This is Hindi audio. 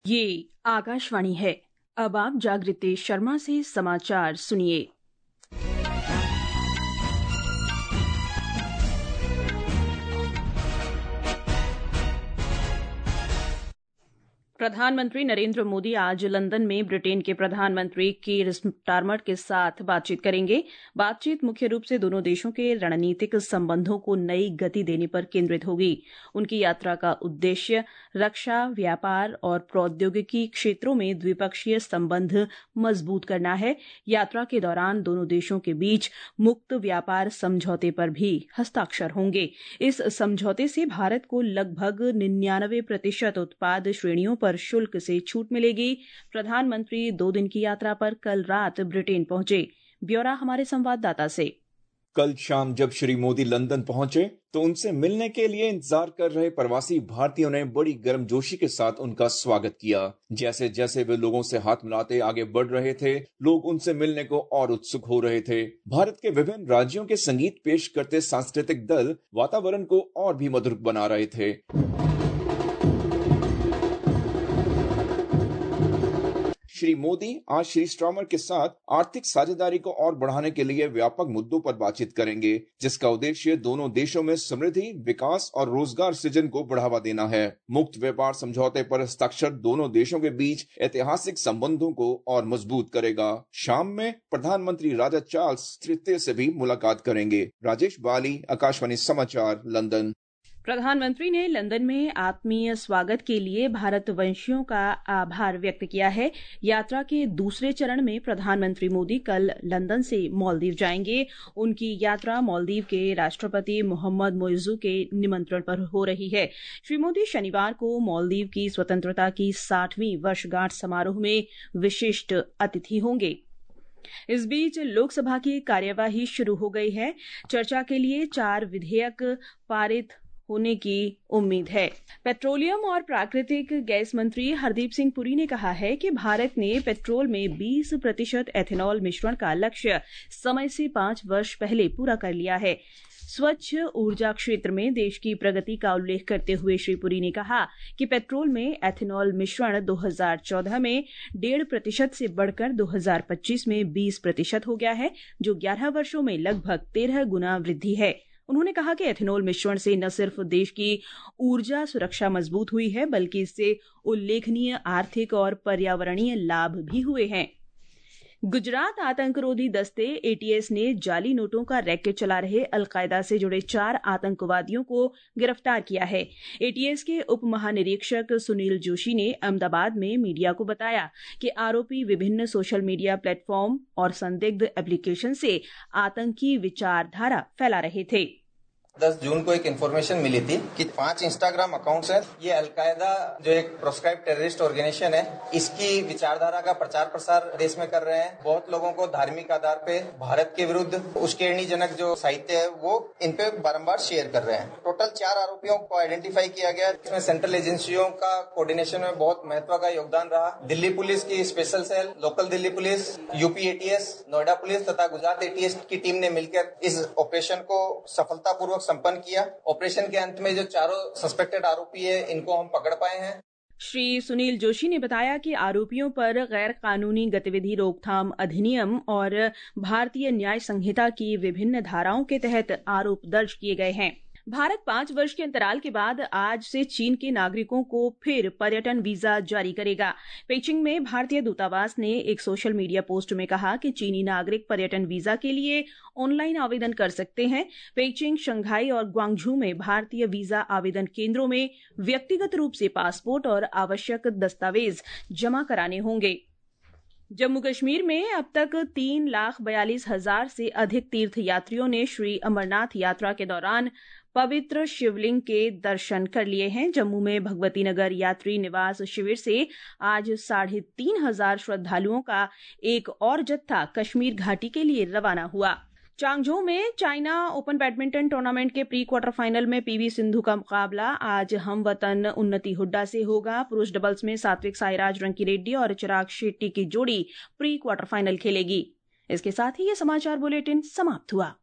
ये आकाशवाणी है। अब आप जागृति शर्मा से समाचार सुनिए। प्रधानमंत्री नरेंद्र मोदी आज लंदन में ब्रिटेन के प्रधानमंत्री कीर स्टारमर के साथ बातचीत करेंगे। बातचीत मुख्य रूप से दोनों देशों के रणनीतिक संबंधों को नई गति देने पर केंद्रित होगी। उनकी यात्रा का उद्देश्य रक्षा, व्यापार और प्रौद्योगिकी क्षेत्रों में द्विपक्षीय संबंध मजबूत करना है। यात्रा के दौरान दोनों देशों के बीच मुक्त व्यापार समझौते पर भी हस्ताक्षर होंगे। इस समझौते से भारत को लगभग 99% उत्पाद श्रेणियों पर शुल्क से छूट मिलेगी। प्रधानमंत्री 2 दिन की यात्रा पर कल रात ब्रिटेन पहुंचे। ब्यौरा हमारे संवाददाता से। कल शाम जब श्री मोदी लंदन पहुंचे तो उनसे मिलने के लिए इंतजार कर रहे प्रवासी भारतीयों ने बड़ी गर्मजोशी के साथ उनका स्वागत किया। जैसे जैसे वे लोगों से हाथ मिलाते आगे बढ़ रहे थे, लोग उनसे मिलने को और उत्सुक हो रहे थे। भारत के विभिन्न राज्यों के संगीत पेश करते सांस्कृतिक दल वातावरण को और भी मधुर बना रहे थे। श्री मोदी आज श्री स्टारमर के साथ आर्थिक साझेदारी को और बढ़ाने के लिए व्यापक मुद्दों पर बातचीत करेंगे, जिसका उद्देश्य दोनों देशों में समृद्धि, विकास और रोजगार सृजन को बढ़ावा देना है। मुक्त व्यापार समझौते पर हस्ताक्षर दोनों देशों के बीच ऐतिहासिक संबंधों को और मजबूत करेगा। शाम में प्रधानमंत्री राजा चार्ल्स तृतीय से भी मुलाकात करेंगे। राजेश बाली, आकाशवाणी समाचार, लंदन। प्रधानमंत्री ने लंदन में आत्मीय स्वागत के लिए भारतवंशियों का आभार व्यक्त किया है। यात्रा के दूसरे चरण में प्रधानमंत्री मोदी कल लंदन से मालदीव जाएंगे। उनकी यात्रा मालदीव के राष्ट्रपति मोहम्मद मोइज़ू के निमंत्रण पर हो रही है। श्री मोदी शनिवार को मालदीव की स्वतंत्रता की 60वीं वर्षगांठ समारोह में विशिष्ट अतिथि होंगे। इस बीच लोकसभा की कार्यवाही शुरू हो गई है। चर्चा के लिए 4 विधेयक पारित होने की उम्मीद है। पेट्रोलियम और प्राकृतिक गैस मंत्री हरदीप सिंह पुरी ने कहा है कि भारत ने पेट्रोल में 20% एथेनॉल मिश्रण का लक्ष्य समय से 5 वर्ष पहले पूरा कर लिया है। स्वच्छ ऊर्जा क्षेत्र में देश की प्रगति का उल्लेख करते हुए श्री पुरी ने कहा कि पेट्रोल में एथेनॉल मिश्रण 2014 में 1.5% से बढ़कर 2025 में 20% हो गया है, जो 11 वर्षों में लगभग 13 गुना वृद्धि है। उन्होंने कहा कि एथेनॉल मिश्रण से न सिर्फ देश की ऊर्जा सुरक्षा मजबूत हुई है, बल्कि इससे उल्लेखनीय आर्थिक और पर्यावरणीय लाभ भी हुए हैं। गुजरात आतंकरोधी दस्ते एटीएस ने जाली नोटों का रैकेट चला रहे अलकायदा से जुड़े 4 आतंकवादियों को गिरफ्तार किया है। एटीएस के उप महानिरीक्षक सुनील जोशी ने अहमदाबाद में मीडिया को बताया कि आरोपी विभिन्न सोशल मीडिया प्लेटफॉर्म और संदिग्ध एप्लीकेशन से आतंकी विचारधारा फैला रहे थे। 10 जून को एक इन्फॉर्मेशन मिली थी कि 5 इंस्टाग्राम अकाउंट्स हैं। ये अलकायदा जो एक प्रोस्क्राइब्ड टेररिस्ट ऑर्गेनाइजेशन है, इसकी विचारधारा का प्रचार प्रसार देश में कर रहे हैं। बहुत लोगों को धार्मिक आधार पे भारत के विरुद्ध उश्केरनीजनक जो साहित्य है वो इन पे बारंबार शेयर कर रहे हैं। टोटल 4 आरोपियों को आइडेंटिफाई किया गया। इसमें सेंट्रल एजेंसियों का कोऑर्डिनेशन में बहुत महत्व का योगदान रहा। दिल्ली पुलिस की special cell, local Delhi police, UP ATS, Noida police तथा गुजरात एटीएस की टीम ने मिलकर इस ऑपरेशन को सफलतापूर्वक संपन्न किया। ऑपरेशन के अंत में जो 4 सस्पेक्टेड आरोपी है, इनको हम पकड़ पाए हैं। श्री सुनील जोशी ने बताया कि आरोपियों पर गैर कानूनी गतिविधि रोकथाम अधिनियम और भारतीय न्याय संहिता की विभिन्न धाराओं के तहत आरोप दर्ज किए गए हैं। भारत 5 वर्ष के अंतराल के बाद आज से चीन के नागरिकों को फिर पर्यटन वीजा जारी करेगा। पेइचिंग में भारतीय दूतावास ने एक सोशल मीडिया पोस्ट में कहा कि चीनी नागरिक पर्यटन वीजा के लिए ऑनलाइन आवेदन कर सकते हैं। पेइचिंग, शंघाई और ग्वांगझू में भारतीय वीजा आवेदन केंद्रों में व्यक्तिगत रूप से पासपोर्ट और आवश्यक दस्तावेज जमा कराने होंगे। जम्मू कश्मीर में अब तक 3,42,000 से अधिक तीर्थ यात्रियों ने श्री अमरनाथ यात्रा के दौरान पवित्र शिवलिंग के दर्शन कर लिए हैं। जम्मू में भगवती नगर यात्री निवास शिविर से आज 3,500 श्रद्धालुओं का एक और जत्था कश्मीर घाटी के लिए रवाना हुआ। चांगझो में चाइना ओपन बैडमिंटन टूर्नामेंट के प्री क्वार्टर फाइनल में पीवी सिंधु का मुकाबला आज हमवतन उन्नति हुड्डा से होगा। पुरुष डबल्स में सात्विक साईराज रंकीरेड्डी और चिराग शेट्टी की जोड़ी प्री क्वार्टर फाइनल खेलेगी। इसके साथ ही ये समाचार बुलेटिन समाप्त हुआ।